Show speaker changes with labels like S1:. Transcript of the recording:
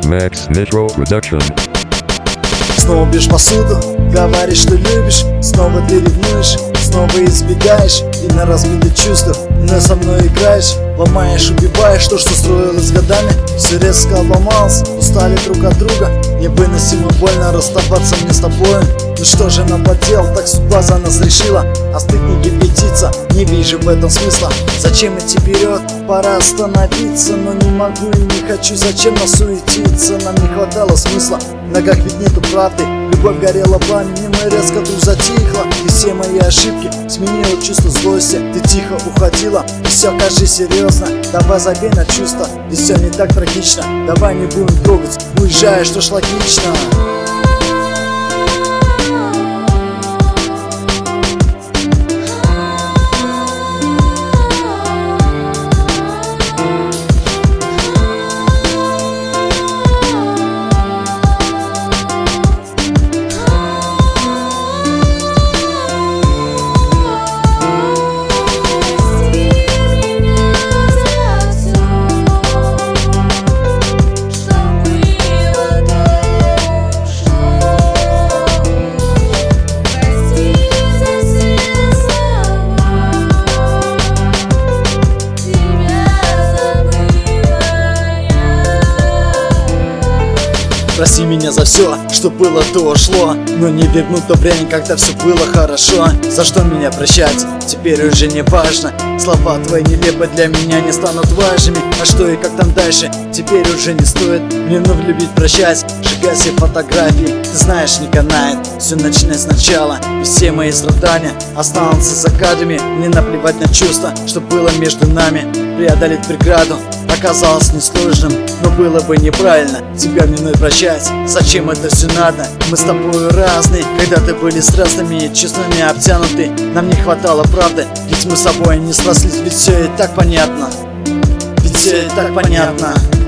S1: Max Metro Production.
S2: Снова бьешь посуду, говоришь, что любишь, снова ты ревнуешь, снова избегаешь и на разбитых чувствах, но со мной играешь, ломаешь, убиваешь то, что строилось годами. Все резко обломалось, устали друг от друга, невыносимо больно расставаться мне с тобой. Ну что же нам поделал, так судьба за нас решила. Остыть, не кипятиться, не вижу в этом смысла. Зачем идти вперед, пора остановиться, но не могу и не хочу. Зачем нас суетиться, нам не хватало смысла. В ногах ведь нету правды, любовь горела пламенем, и резко вдруг затихла. И все мои ошибки сменило чувство злости. Ты тихо уходила, и все, кажи серьезно. Давай забей на чувства, и все не так трагично. Давай не будем трогать, уезжаешь, что ж логично. Прости меня за все, что было, то ушло, но не вернуть то время, когда все было хорошо. За что меня прощать, теперь уже не важно. Слова твои нелепые для меня не станут важными. А что и как там дальше, теперь уже не стоит мне вновь любить, прощать, сжигать все фотографии. Ты знаешь, не канает, все начинать сначала. И все мои страдания останутся за кадрами. Мне наплевать на чувства, что было между нами. Преодолеть преграду оказалось несложным, но было бы неправильно тебя вновь прощать. Зачем это все надо? Мы с тобой разные. Когда-то были страстными и чувствами обтянуты. Нам не хватало правды, ведь мы с собой не срослись. Ведь все и так понятно, ведь все и так понятно.